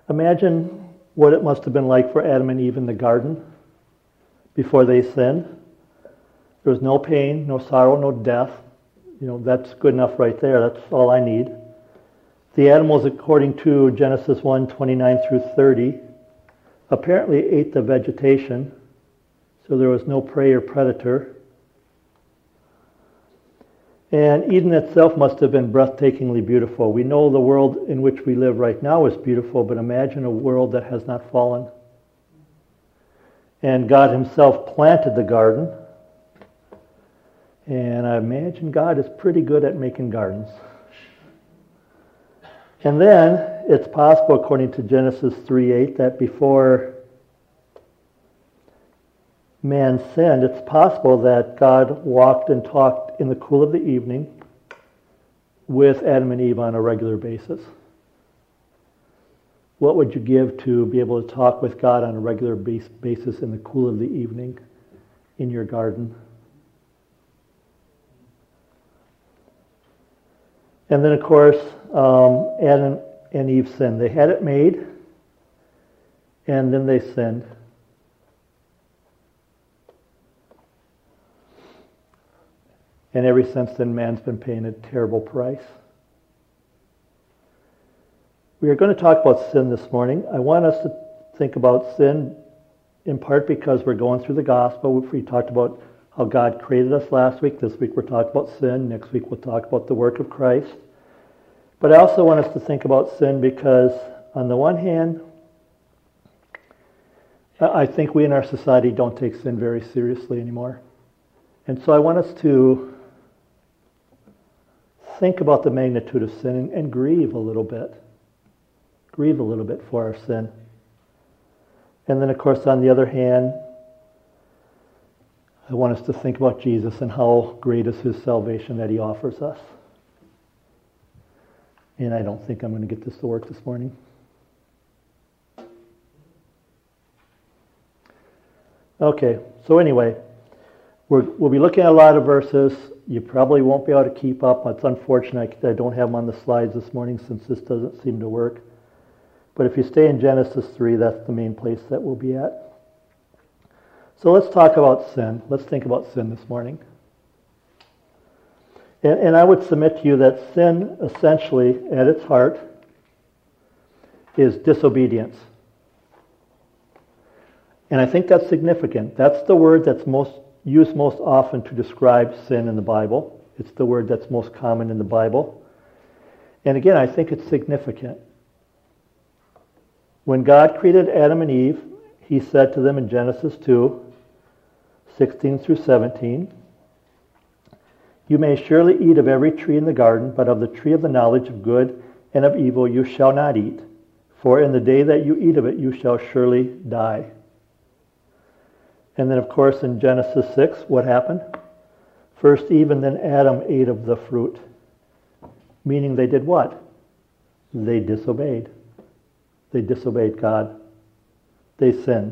Imagine what it must have been like for Adam and Eve in the garden before they sinned. There was no pain, no sorrow, no death. That's good enough right there. That's all I need. The animals, according to Genesis 1:29 through 30, apparently ate the vegetation, so there was no prey or predator. And Eden itself must have been breathtakingly beautiful. We know the world in which we live right now is beautiful, but imagine a world that has not fallen. And God himself planted the garden. And I imagine God is pretty good at making gardens. And then it's possible, according to Genesis 3:8, that before man sinned, it's possible that God walked and talked in the cool of the evening with Adam and Eve on a regular basis. What would you give to be able to talk with God on a regular basis in the cool of the evening in your garden? And then, of course, Adam and Eve sinned. They had it made, and then they sinned. And ever since then, man's been paying a terrible price. We are going to talk about sin this morning. I want us to think about sin in part because we're going through the gospel. We talked about how God created us last week. This week we're talking about sin. Next week we'll talk about the work of Christ. But I also want us to think about sin because, on the one hand, I think we in our society don't take sin very seriously anymore. And so I want us to think about the magnitude of sin and grieve a little bit. Grieve a little bit for our sin. And then, of course, on the other hand, I want us to think about Jesus and how great is his salvation that he offers us. And I don't think I'm going to get this to work this morning. Okay, so anyway, we'll be looking at a lot of verses. You probably won't be able to keep up. It's unfortunate I don't have them on the slides this morning since this doesn't seem to work. But if you stay in Genesis 3, that's the main place that we'll be at. So let's talk about sin. Let's think about sin this morning. And I would submit to you that sin, essentially, at its heart, is disobedience. And I think that's significant. That's the word that's used most often to describe sin in the Bible. It's the word that's most common in the Bible. And again, I think it's significant. When God created Adam and Eve, he said to them in Genesis 2:16 through 17, "You may surely eat of every tree in the garden, but of the tree of the knowledge of good and of evil you shall not eat. For in the day that you eat of it, you shall surely die." And then, of course, in Genesis 6, what happened? First Eve and then Adam ate of the fruit. Meaning they did what? They disobeyed. They disobeyed God. They sinned.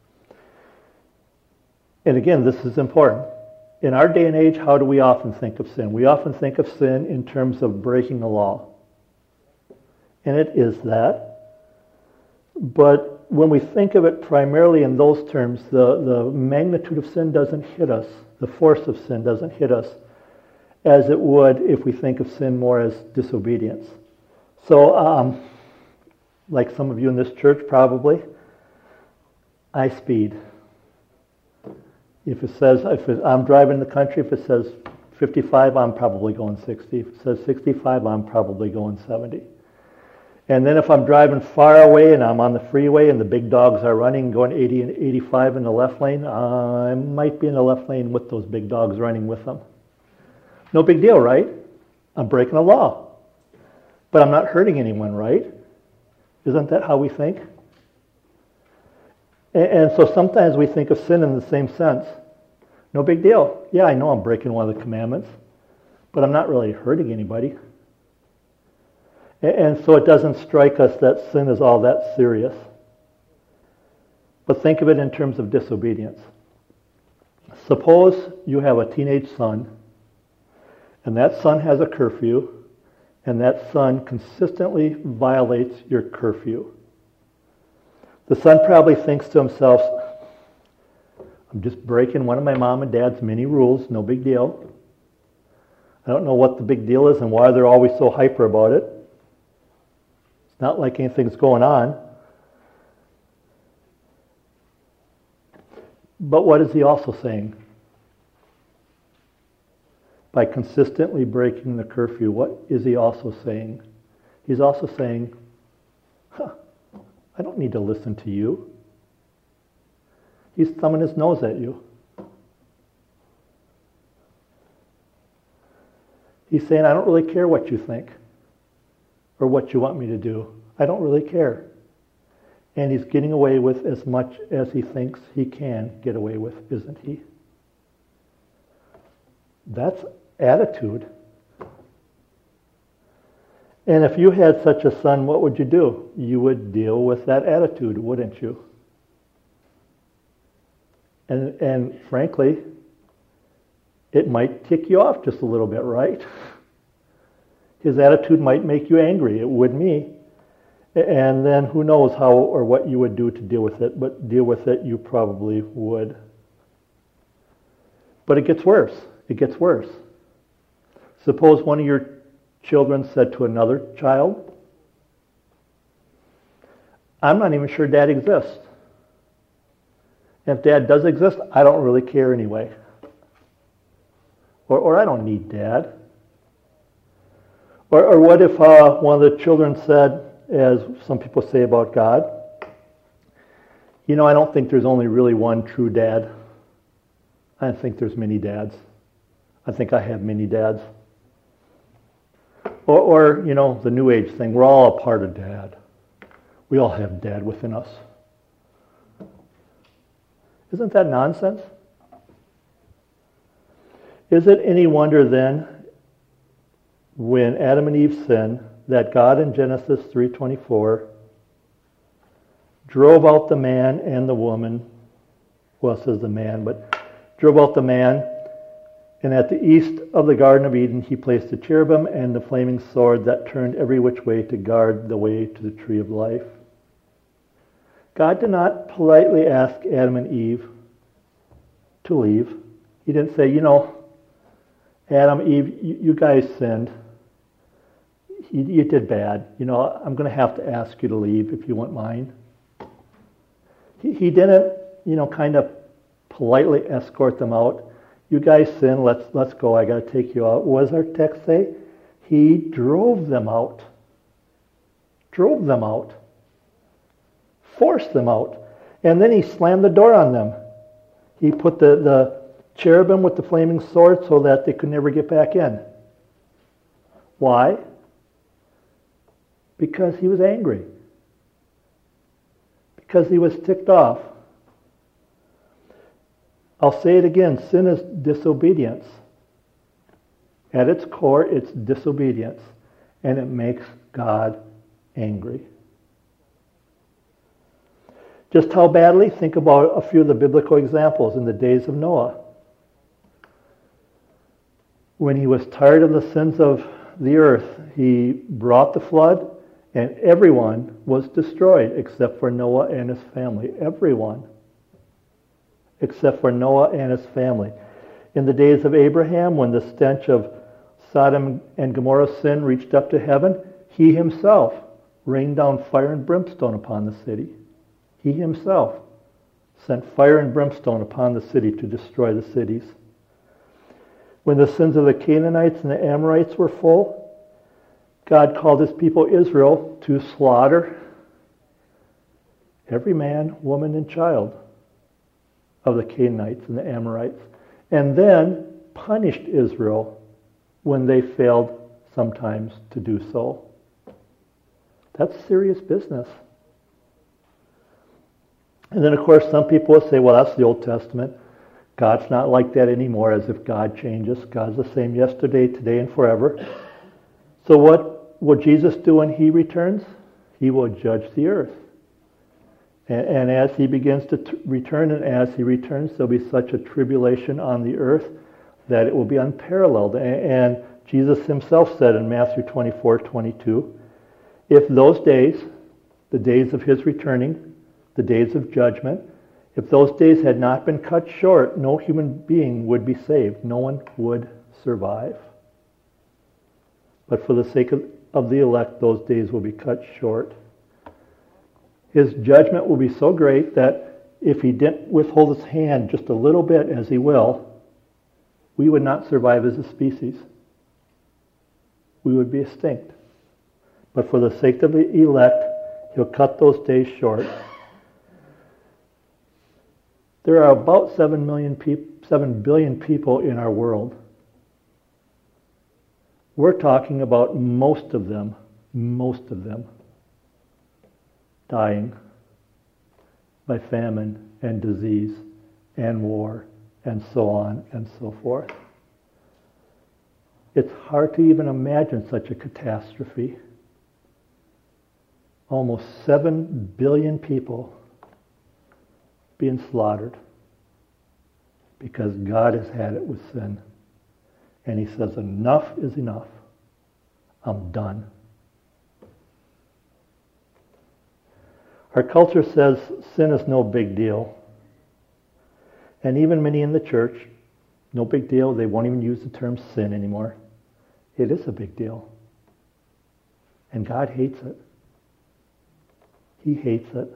And again, this is important. In our day and age, how do we often think of sin? We often think of sin in terms of breaking the law. And it is that. But when we think of it primarily in those terms, the magnitude of sin doesn't hit us. The force of sin doesn't hit us as it would if we think of sin more as disobedience. So, like some of you in this church probably, I speed. If I'm driving the country, if it says 55, I'm probably going 60. If it says 65, I'm probably going 70. And then if I'm driving far away and I'm on the freeway and the big dogs are running, going 80 and 85 in the left lane, I might be in the left lane with those big dogs running with them. No big deal, right? I'm breaking a law. But I'm not hurting anyone, right? Isn't that how we think? And so sometimes we think of sin in the same sense. No big deal. Yeah, I know I'm breaking one of the commandments, but I'm not really hurting anybody. And so it doesn't strike us that sin is all that serious. But think of it in terms of disobedience. Suppose you have a teenage son, and that son has a curfew, and that son consistently violates your curfew. The son probably thinks to himself, I'm just breaking one of my mom and dad's many rules, no big deal. I don't know what the big deal is and why they're always so hyper about it. It's not like anything's going on. But what is he also saying? By consistently breaking the curfew, what is he also saying? He's also saying, I don't need to listen to you. He's thumbing his nose at you. He's saying, I don't really care what you think or what you want me to do. I don't really care. And he's getting away with as much as he thinks he can get away with, isn't he? That's attitude. And if you had such a son, what would you do? You would deal with that attitude, wouldn't you? And frankly, it might tick you off just a little bit, right? His attitude might make you angry. It would me. And then who knows how or what you would do to deal with it, but deal with it you probably would. But it gets worse. It gets worse. Suppose one of your children said to another child, I'm not even sure Dad exists. And if Dad does exist, I don't really care anyway. Or I don't need Dad. Or what if one of the children said, as some people say about God, I don't think there's only really one true dad. I don't think there's many dads. I think I have many dads. Or the New Age thing, we're all a part of Dad. We all have Dad within us. Isn't that nonsense? Is it any wonder then, when Adam and Eve sinned, that God in Genesis 3:24 drove out the man and the woman, well, it says the man, but drove out the man, and at the east of the Garden of Eden he placed the cherubim and the flaming sword that turned every which way to guard the way to the tree of life. God did not politely ask Adam and Eve to leave. He didn't say, Adam, Eve, you guys sinned. You did bad. I'm going to have to ask you to leave if you won't mind. He didn't, kind of politely escort them out. You guys sin, let's go. I got to take you out. What does our text say? He drove them out. Drove them out. Forced them out. And then he slammed the door on them. He put the cherubim with the flaming sword so that they could never get back in. Why? Because he was angry. Because he was ticked off. I'll say it again, sin is disobedience. At its core, it's disobedience. And it makes God angry. Just how badly? Think about a few of the biblical examples in the days of Noah. When he was tired of the sins of the earth, he brought the flood, and everyone was destroyed except for Noah and his family. Everyone. Except for Noah and his family. In the days of Abraham, when the stench of Sodom and Gomorrah's sin reached up to heaven, he himself rained down fire and brimstone upon the city. He himself sent fire and brimstone upon the city to destroy the cities. When the sins of the Canaanites and the Amorites were full, God called his people Israel to slaughter every man, woman, and child of the Canaanites and the Amorites, and then punished Israel when they failed sometimes to do so. That's serious business. And then, of course, some people will say, well, that's the Old Testament. God's not like that anymore, as if God changes. God's the same yesterday, today, and forever. So what will Jesus do when he returns? He will judge the earth. And as he begins to return, and as he returns, there'll be such a tribulation on the earth that it will be unparalleled. And Jesus himself said in Matthew 24:22, if those days, the days of his returning, the days of judgment. If those days had not been cut short, no human being would be saved. No one would survive. But for the sake of the elect, those days will be cut short. His judgment will be so great that if he didn't withhold his hand just a little bit, as he will, we would not survive as a species. We would be extinct. But for the sake of the elect, he'll cut those days short. There are about 7 billion people in our world. We're talking about most of them dying by famine and disease and war and so on and so forth. It's hard to even imagine such a catastrophe. Almost 7 billion people being slaughtered because God has had it with sin. And he says, enough is enough. I'm done. Our culture says sin is no big deal. And even many in the church, no big deal. They won't even use the term sin anymore. It is a big deal. And God hates it. He hates it.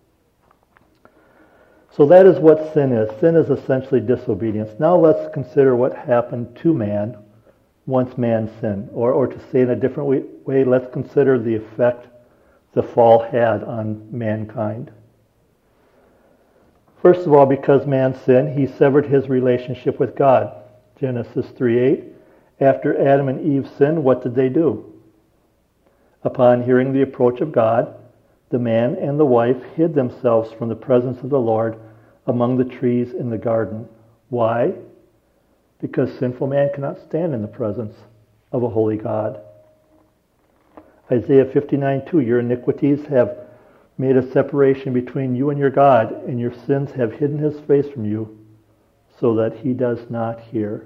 So that is what sin is. Sin is essentially disobedience. Now let's consider what happened to man once man sinned. Or to say in a different way, let's consider the effect the fall had on mankind. First of all, because man sinned, he severed his relationship with God. Genesis 3:8. After Adam and Eve sinned, what did they do? Upon hearing the approach of God, the man and the wife hid themselves from the presence of the Lord among the trees in the garden. Why? Because sinful man cannot stand in the presence of a holy God. Isaiah 59:2, your iniquities have made a separation between you and your God, and your sins have hidden his face from you, so that he does not hear.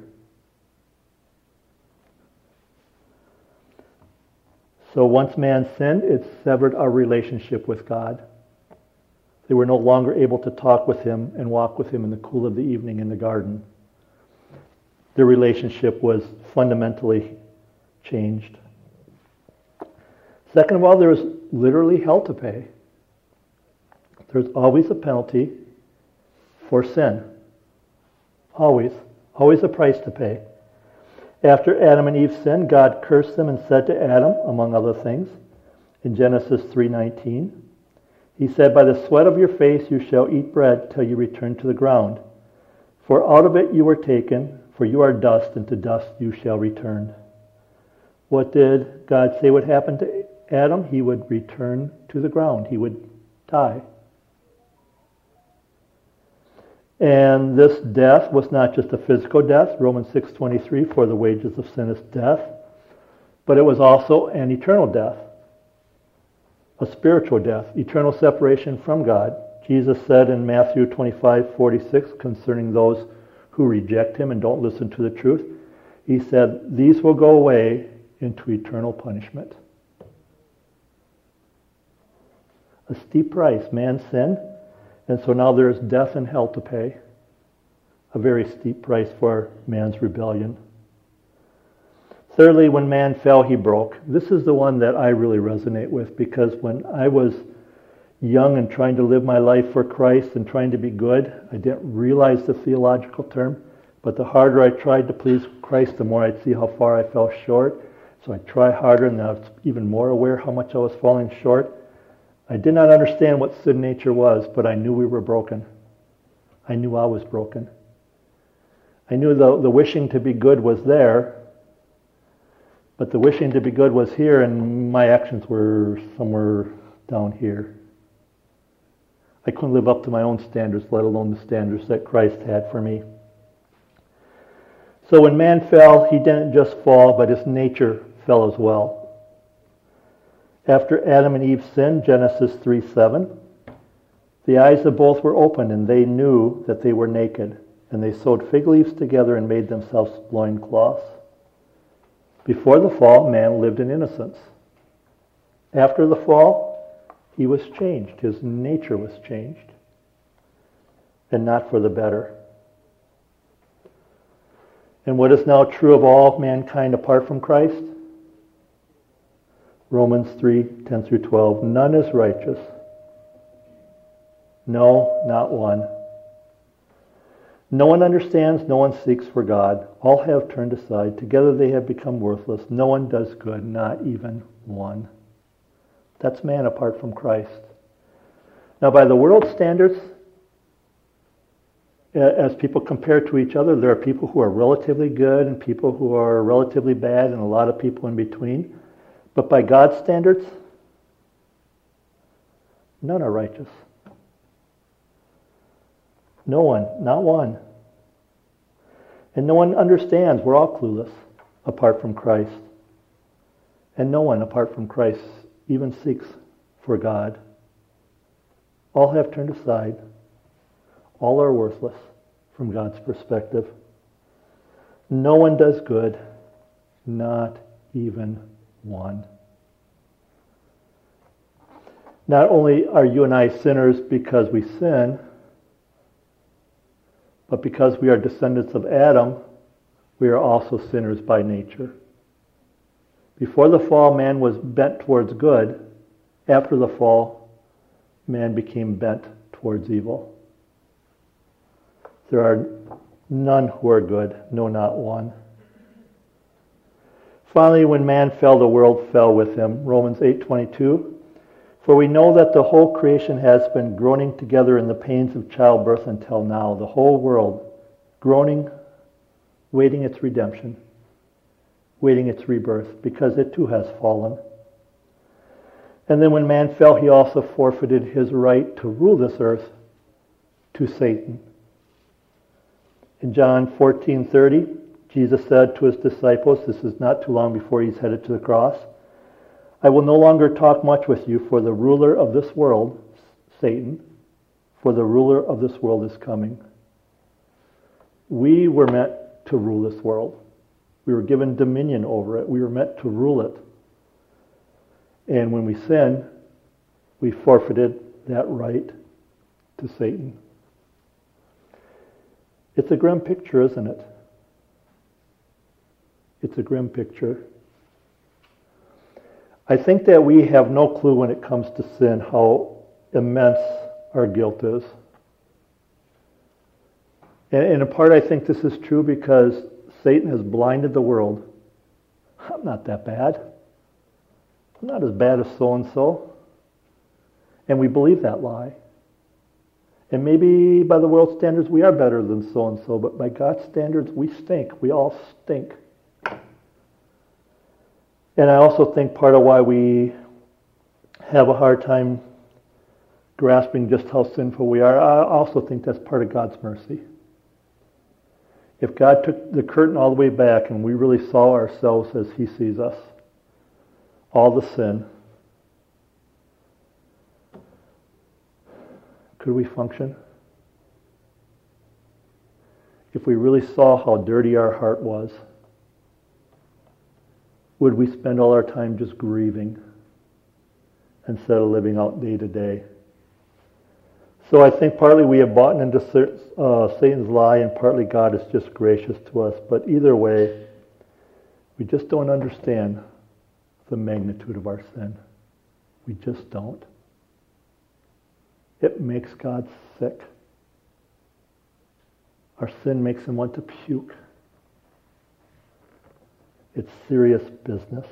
So once man sinned, it severed our relationship with God. They were no longer able to talk with him and walk with him in the cool of the evening in the garden. Their relationship was fundamentally changed. Second of all, there was literally hell to pay. There's always a penalty for sin. Always. Always a price to pay. After Adam and Eve sinned, God cursed them and said to Adam, among other things, in Genesis 3:19, he said, by the sweat of your face you shall eat bread till you return to the ground. For out of it you were taken, for you are dust, and to dust you shall return. What did God say would happen to Adam? He would return to the ground. He would die. And this death was not just a physical death, Romans 6:23, for the wages of sin is death, but it was also an eternal death, a spiritual death, eternal separation from God. Jesus said in Matthew 25:46 concerning those who reject him and don't listen to the truth, he said, these will go away into eternal punishment. A steep price. Man sinned, and so now there is death and hell to pay. A very steep price for man's rebellion. Thirdly, when man fell, he broke. This is the one that I really resonate with, because when I was young and trying to live my life for Christ and trying to be good, I didn't realize the theological term, but the harder I tried to please Christ, the more I'd see how far I fell short. So I try harder, and I was even more aware how much I was falling short. I did not understand what sin nature was, but I knew we were broken. I knew I was broken. I knew the wishing to be good was there, but the wishing to be good was here, and my actions were somewhere down here. I couldn't live up to my own standards, let alone the standards that Christ had for me. So when man fell, he didn't just fall, but his nature fell as well. After Adam and Eve sinned, Genesis 3:7, the eyes of both were opened, and they knew that they were naked. And they sewed fig leaves together and made themselves loincloths. Before the fall, man lived in innocence. After the fall, He was changed. His nature was changed. And not for the better. And what is now true of all mankind apart from Christ? Romans 3:10 through 12. None is righteous. No, not one. No one understands, no one seeks for God. All have turned aside. Together they have become worthless. No one does good, not even one. That's man apart from Christ. Now, by the world's standards, as people compare to each other, there are people who are relatively good and people who are relatively bad and a lot of people in between. But by God's standards, none are righteous. No one, not one. And no one understands. We're all clueless apart from Christ. And no one apart from Christ even seeks for God. All have turned aside. All are worthless from God's perspective. No one does good, not even one. Not only are you and I sinners because we sin, but because we are descendants of Adam, we are also sinners by nature. Before the fall, man was bent towards good. After the fall, man became bent towards evil. There are none who are good, no, not one. Finally, when man fell, the world fell with him. Romans 8:22. For we know that the whole creation has been groaning together in the pains of childbirth until now. The whole world groaning, waiting its redemption, waiting its rebirth, because it too has fallen. And then when man fell, he also forfeited his right to rule this earth to Satan. In John 14:30, Jesus said to his disciples, this is not too long before he's headed to the cross, I will no longer talk much with you, for the ruler of this world, Satan, for the ruler of this world is coming. We were meant to rule this world. We were given dominion over it. We were meant to rule it. And when we sin, we forfeited that right to Satan. It's a grim picture, isn't it? It's a grim picture. I think that we have no clue when it comes to sin how immense our guilt is. And in part I think this is true because Satan has blinded the world. I'm not that bad. I'm not as bad as so-and-so. And we believe that lie. And maybe by the world's standards we are better than so-and-so, but by God's standards we stink. We all stink. And I also think part of why we have a hard time grasping just how sinful we are, I also think that's part of God's mercy. If God took the curtain all the way back and we really saw ourselves as he sees us, all the sin, could we function? If we really saw how dirty our heart was, would we spend all our time just grieving instead of living out day to day? So I think partly we have bought into Satan's lie, and partly God is just gracious to us. But either way, we just don't understand the magnitude of our sin. We just don't. It makes God sick. Our sin makes him want to puke. It's serious business.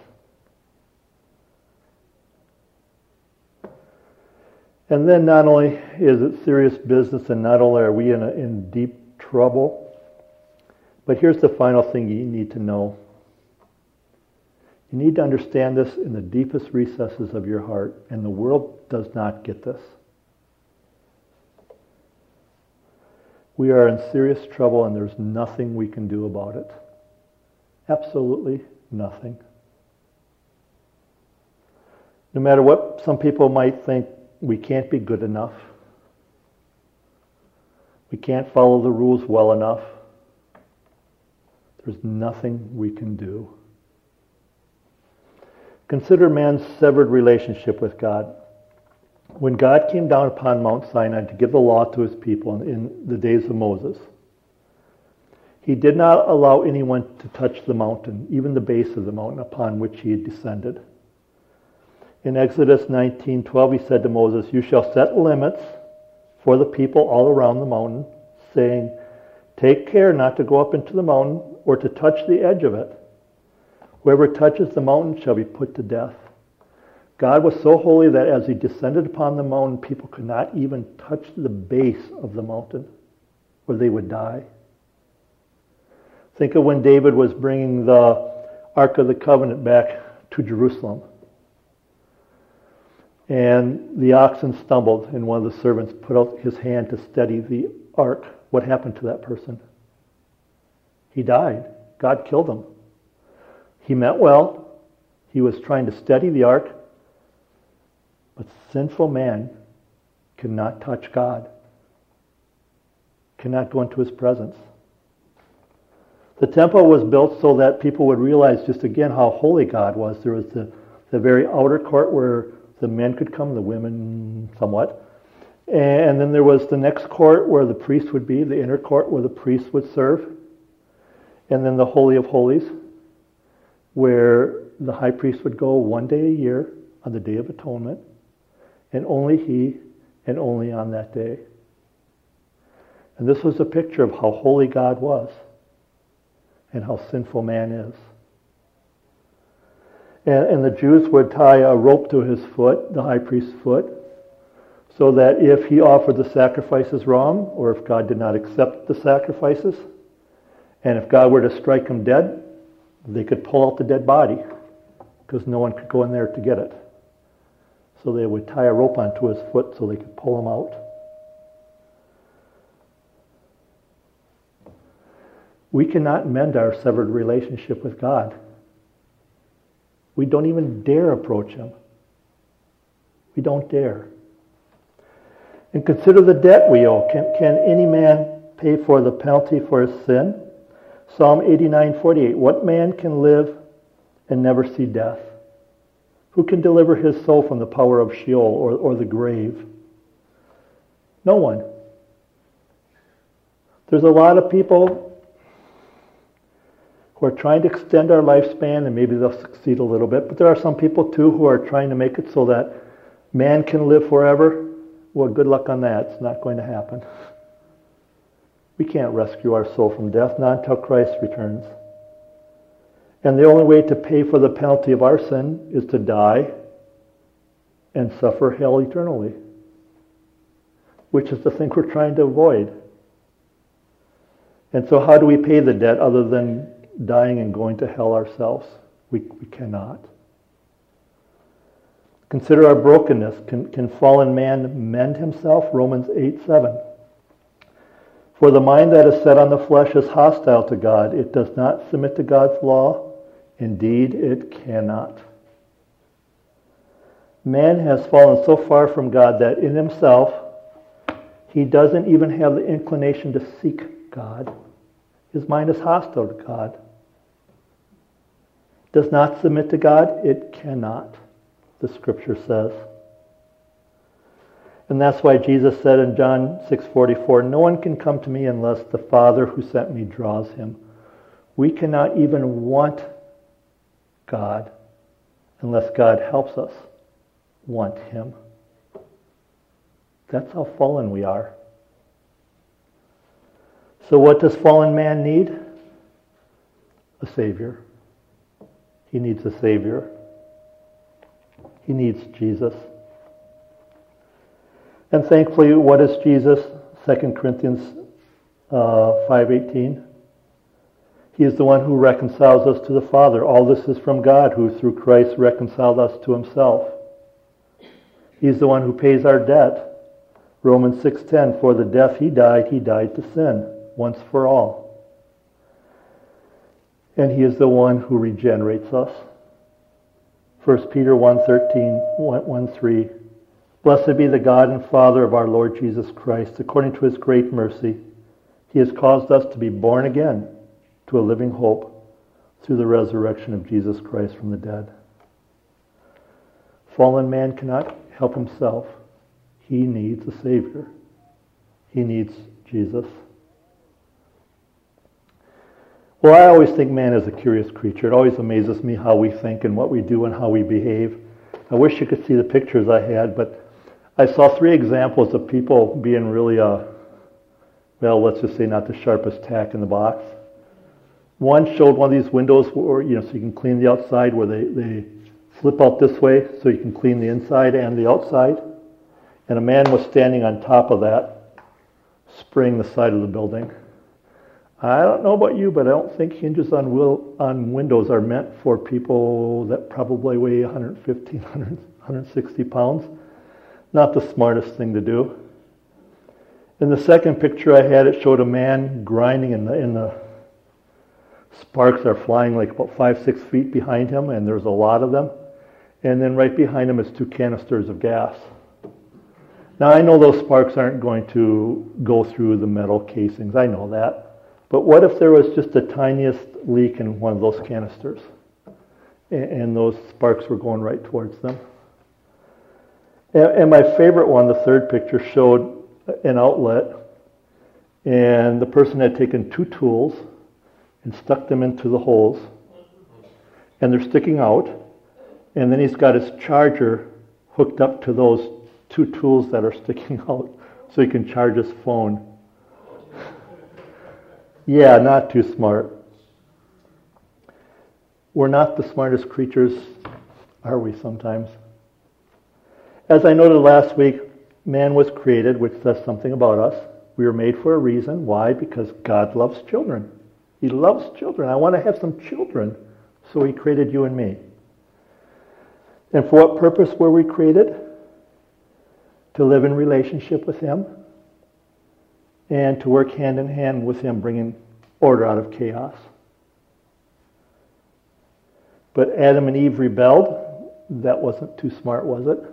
And then not only is it serious business and not only are we in deep trouble, but here's the final thing you need to know. You need to understand this in the deepest recesses of your heart, and the world does not get this. We are in serious trouble and there's nothing we can do about it. Absolutely nothing. No matter what some people might think, we can't be good enough. We can't follow the rules well enough. There's nothing we can do. Consider man's severed relationship with God. When God came down upon Mount Sinai to give the law to his people in the days of Moses, he did not allow anyone to touch the mountain, even the base of the mountain upon which he had descended. In Exodus 19:12, he said to Moses, "You shall set limits for the people all around the mountain, saying, 'Take care not to go up into the mountain or to touch the edge of it. Whoever touches the mountain shall be put to death.'" God was so holy that as he descended upon the mountain, people could not even touch the base of the mountain, or they would die. Think of when David was bringing the Ark of the Covenant back to Jerusalem. And the oxen stumbled, and one of the servants put out his hand to steady the ark. What happened to that person? He died. God killed him. He meant well. He was trying to steady the ark. But sinful man cannot touch God, cannot go into his presence. The temple was built so that people would realize just again how holy God was. There was the very outer court where the men could come, the women somewhat. And then there was the next court where the priest would be, the inner court where the priest would serve. And then the Holy of Holies, where the high priest would go one day a year on the Day of Atonement, and only he, and only on that day. And this was a picture of how holy God was and how sinful man is. And the Jews would tie a rope to his foot, the high priest's foot, so that if he offered the sacrifices wrong, or if God did not accept the sacrifices, and if God were to strike him dead, they could pull out the dead body, because no one could go in there to get it. So they would tie a rope onto his foot so they could pull him out. We cannot mend our severed relationship with God. We don't even dare approach him. We don't dare. And consider the debt we owe. Can any man pay for the penalty for his sin? Psalm 89:48. What man can live and never see death? Who can deliver his soul from the power of Sheol or the grave? No one. There's a lot of people who are trying to extend our lifespan, and maybe they'll succeed a little bit, but there are some people too who are trying to make it so that man can live forever. Well, good luck on that. It's not going to happen. We can't rescue our soul from death, not until Christ returns. And the only way to pay for the penalty of our sin is to die and suffer hell eternally, which is the thing we're trying to avoid. And so how do we pay the debt other than dying and going to hell ourselves? We cannot. Consider our brokenness. Can fallen man mend himself? Romans 8:7. For the mind that is set on the flesh is hostile to God. It does not submit to God's law. Indeed, it cannot. Man has fallen so far from God that in himself, he doesn't even have the inclination to seek God. His mind is hostile to God. Does not submit to God? It cannot, the scripture says. And that's why Jesus said in John 6:44, no one can come to me unless the Father who sent me draws him. We cannot even want God unless God helps us want him. That's how fallen we are. So what does fallen man need? A Savior. He needs a Savior. He needs Jesus. And thankfully, what is Jesus? 2 Corinthians 5:18. He is the one who reconciles us to the Father. All this is from God, who through Christ reconciled us to himself. He's the one who pays our debt. Romans 6:10, for the death he died to sin, once for all. And he is the one who regenerates us. 1 Peter 1:3, blessed be the God and Father of our Lord Jesus Christ. According to his great mercy, he has caused us to be born again to a living hope through the resurrection of Jesus Christ from the dead. Fallen man cannot help himself. he needs a Savior. He needs Jesus. Well, I always think man is a curious creature. It always amazes me how we think and what we do and how we behave. I wish you could see the pictures I had, but I saw 3 examples of people being really, well, let's just say not the sharpest tack in the box. One showed one of these windows where, so you can clean the outside, where they flip out this way so you can clean the inside and the outside. And a man was standing on top of that, spraying the side of the building. I don't know about you, but I don't think hinges on windows are meant for people that probably weigh 150, 160 pounds. Not the smartest thing to do. In the second picture I had, it showed a man grinding in the sparks are flying like about 5-6 feet behind him, and there's a lot of them. And then right behind him is 2 canisters of gas. Now I know those sparks aren't going to go through the metal casings. I know that. But what if there was just the tiniest leak in one of those canisters and those sparks were going right towards them? And my favorite one, the third picture, showed an outlet, and the person had taken 2 tools and stuck them into the holes, and they're sticking out, and then he's got his charger hooked up to those 2 tools that are sticking out so he can charge his phone. Yeah, not too smart. We're not the smartest creatures, are we sometimes? As I noted last week, man was created, which says something about us. We were made for a reason. Why? Because God loves children. He loves children. I want to have some children, so he created you and me. And for what purpose were we created? To live in relationship with him and to work hand in hand with him, bringing order out of chaos. But Adam and Eve rebelled. That wasn't too smart, was it?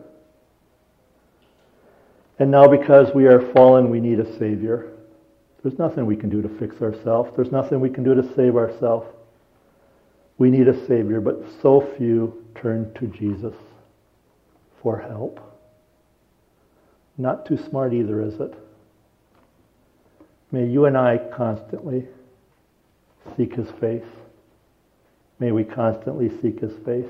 And now because we are fallen, we need a Savior. There's nothing we can do to fix ourselves. There's nothing we can do to save ourselves. We need a Savior, but so few turn to Jesus for help. Not too smart either, is it? May you and I constantly seek his face. May we constantly seek his face.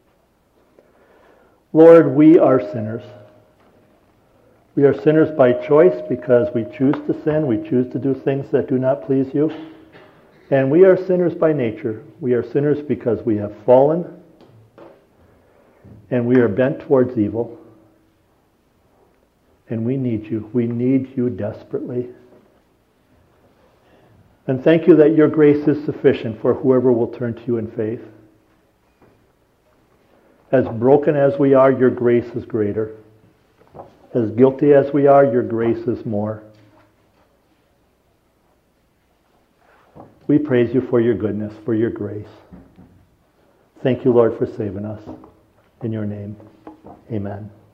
Lord, we are sinners. We are sinners by choice because we choose to sin. We choose to do things that do not please you. And we are sinners by nature. We are sinners because we have fallen and we are bent towards evil. And we need you. We need you desperately. And thank you that your grace is sufficient for whoever will turn to you in faith. As broken as we are, your grace is greater. As guilty as we are, your grace is more. We praise you for your goodness, for your grace. Thank you, Lord, for saving us. In your name, amen.